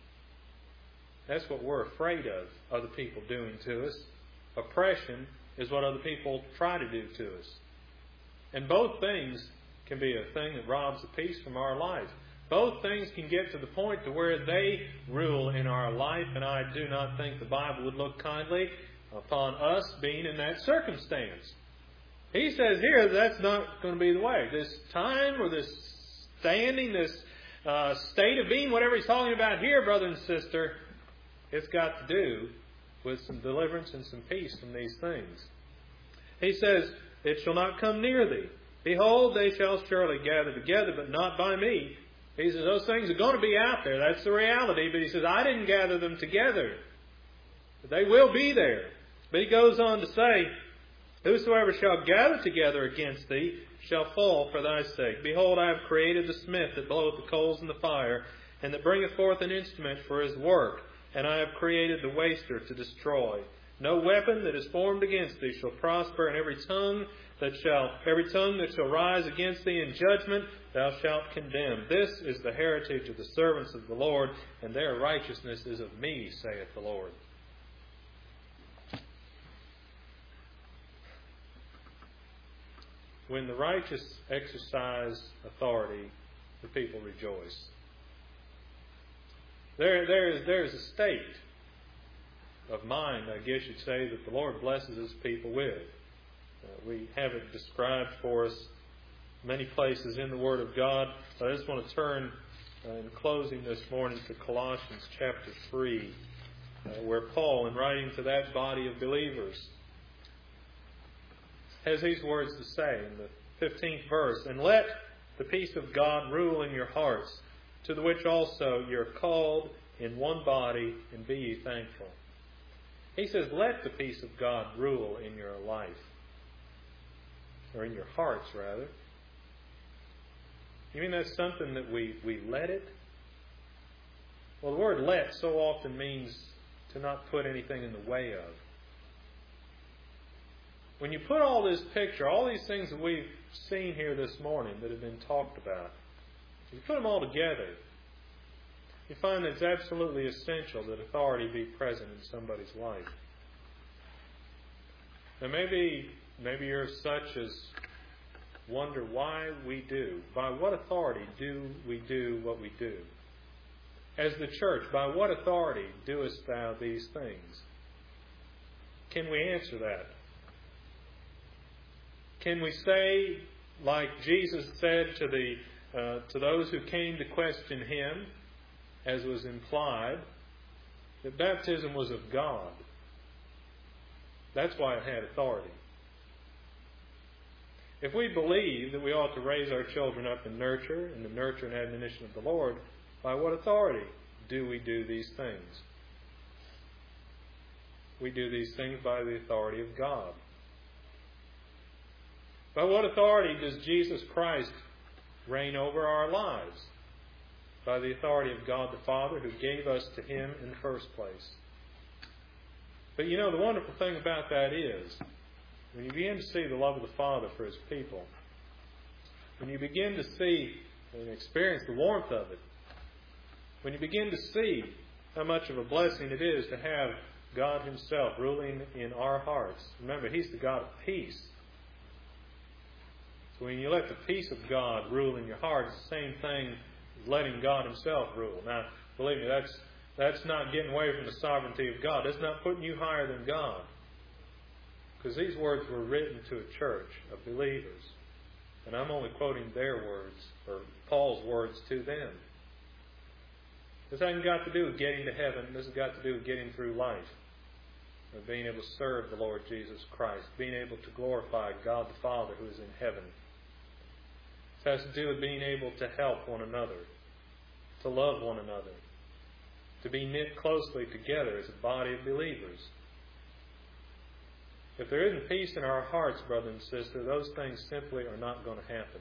Speaker 1: That's what we're afraid of, other people doing to us. Oppression is what other people try to do to us. And both things can be a thing that robs the peace from our life. Both things can get to the point to where they rule in our life, and I do not think the Bible would look kindly upon us being in that circumstance. He says here that's not going to be the way. This time or this standing, this uh, state of being, whatever he's talking about here, brother and sister, it's got to do with some deliverance and some peace from these things. He says, it shall not come near thee. Behold, they shall surely gather together, but not by me. He says, those things are going to be out there. That's the reality. But he says, I didn't gather them together. But they will be there. But he goes on to say, whosoever shall gather together against thee shall fall for thy sake. Behold, I have created the smith that bloweth the coals in the fire, and that bringeth forth an instrument for his work. And I have created the waster to destroy. No weapon that is formed against thee shall prosper, and every tongue that shall every tongue that shall rise against thee in judgment thou shalt condemn. This is the heritage of the servants of the Lord, and their righteousness is of me, saith the Lord. When the righteous exercise authority, the people rejoice. There, there is, there is a state of mind, I guess you'd say, that the Lord blesses His people with. Uh, we have it described for us many places in the Word of God. But I just want to turn, uh, in closing this morning, to Colossians chapter three, uh, where Paul, in writing to that body of believers, has these words to say in the fifteenth verse, and let the peace of God rule in your hearts, to the which also you are called in one body, and be ye thankful. He says, let the peace of God rule in your life. Or in your hearts, rather. You mean that's something that we, we let it? Well, the word let so often means to not put anything in the way of. When you put all this picture, all these things that we've seen here this morning that have been talked about, you put them all together, you find that it's absolutely essential that authority be present in somebody's life. Now maybe, maybe you're such as wonder why we do. By what authority do we do what we do? As the church, by what authority doest thou these things? Can we answer that? Can we say, like Jesus said to the uh, to those who came to question Him, as was implied, that baptism was of God? That's why it had authority. If we believe that we ought to raise our children up in nurture, in the nurture and admonition of the Lord, By what authority do we do these things? We do these things by the authority of God. By what authority does Jesus Christ reign over our lives? By the authority of God the Father, who gave us to Him in the first place. But you know, the wonderful thing about that is, when you begin to see the love of the Father for His people, when you begin to see and experience the warmth of it, when you begin to see how much of a blessing it is to have God Himself ruling in our hearts. Remember, He's the God of peace. So when you let the peace of God rule in your heart, it's the same thing as letting God Himself rule. Now, believe me, that's that's not getting away from the sovereignty of God. That's not putting you higher than God. Because these words were written to a church of believers. And I'm only quoting their words, or Paul's words to them. This hasn't got to do with getting to heaven. This has got to do with getting through life. Of being able to serve the Lord Jesus Christ. Being able to glorify God the Father who is in heaven. It has to do with being able to help one another. To love one another. To be knit closely together as a body of believers. If there isn't peace in our hearts, brother and sister, those things simply are not going to happen.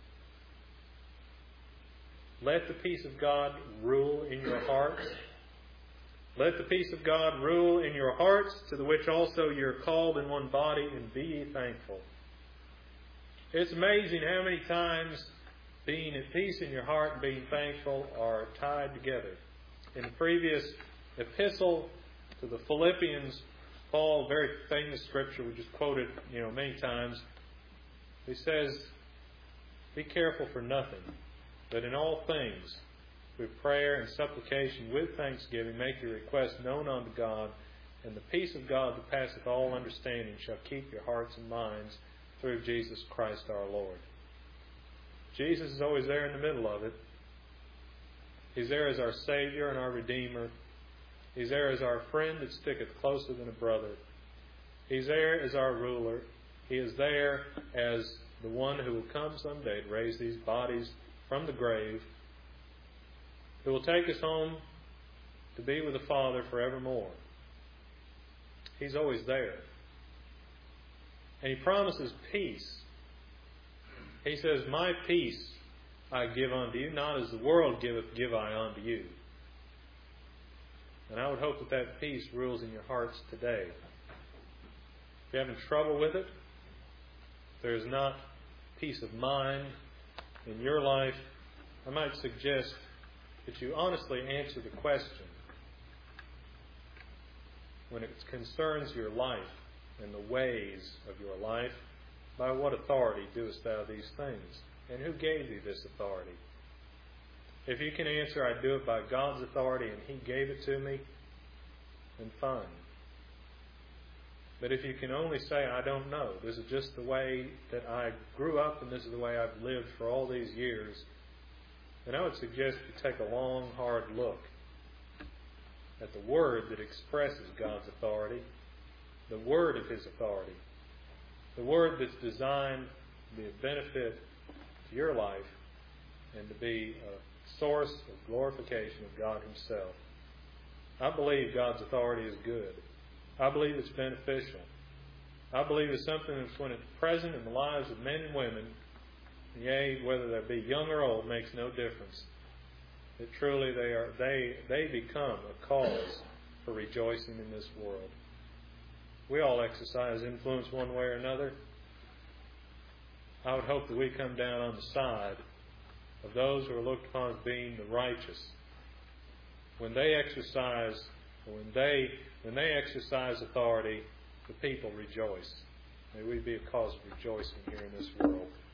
Speaker 1: Let the peace of God rule in your hearts. Let the peace of God rule in your hearts, to the which also you're called in one body, and be ye thankful. It's amazing how many times being at peace in your heart and being thankful are tied together. In the previous epistle to the Philippians, Paul, very famous scripture, we just quoted, you know, many times. He says, "Be careful for nothing, but in all things, through prayer and supplication with thanksgiving, make your requests known unto God, and the peace of God that passeth all understanding shall keep your hearts and minds through Jesus Christ our Lord." Jesus is always there in the middle of it. He's there as our Savior and our Redeemer. He's there as our friend that sticketh closer than a brother. He's there as our ruler. He is there as the one who will come someday to raise these bodies from the grave, who will take us home to be with the Father forevermore. He's always there. And He promises peace. He says, "My peace I give unto you, not as the world giveth, give I unto you." And I would hope that that peace rules in your hearts today. If you're having trouble with it, if there's not peace of mind in your life, I might suggest that you honestly answer the question, when it concerns your life and the ways of your life, by what authority doest thou these things? And who gave thee this authority? If you can answer, "I do it by God's authority and He gave it to me," then fine. But if you can only say, "I don't know, this is just the way that I grew up and this is the way I've lived for all these years," then I would suggest you take a long, hard look at the Word that expresses God's authority, the Word of His authority, the Word that's designed to be a benefit to your life and to be a source of glorification of God Himself. I believe God's authority is good. I believe it's beneficial. I believe it's something that's, when it's present in the lives of men and women, yea, whether they be young or old, makes no difference. That truly they are they they become a cause for rejoicing in this world. We all exercise influence one way or another. I would hope that we come down on the side of those who are looked upon as being the righteous. When they exercise, when they when they exercise authority, the people rejoice. May we be a cause of rejoicing here in this world.